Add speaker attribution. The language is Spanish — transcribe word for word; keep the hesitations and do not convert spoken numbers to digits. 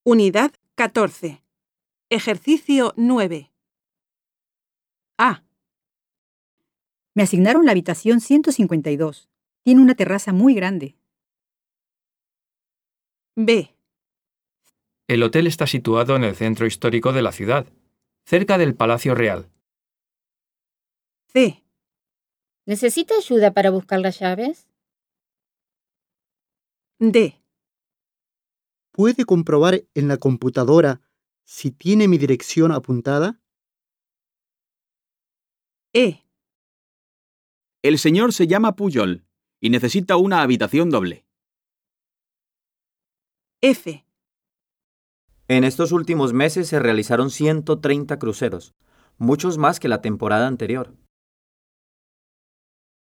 Speaker 1: Unidad catorce. Ejercicio nueve. A.
Speaker 2: Me asignaron la habitación ciento cincuenta y dos. Tiene una terraza muy grande.
Speaker 1: B.
Speaker 3: El hotel está situado en el centro histórico de la ciudad, cerca del Palacio Real.
Speaker 1: C.
Speaker 4: ¿Necesita ayuda para buscar las llaves?
Speaker 1: D.
Speaker 5: ¿Puede comprobar en la computadora si tiene mi dirección apuntada?
Speaker 1: E.
Speaker 6: El señor se llama Pujol y necesita una habitación doble.
Speaker 1: F.
Speaker 7: En estos últimos meses se realizaron ciento treinta cruceros, muchos más que la temporada anterior.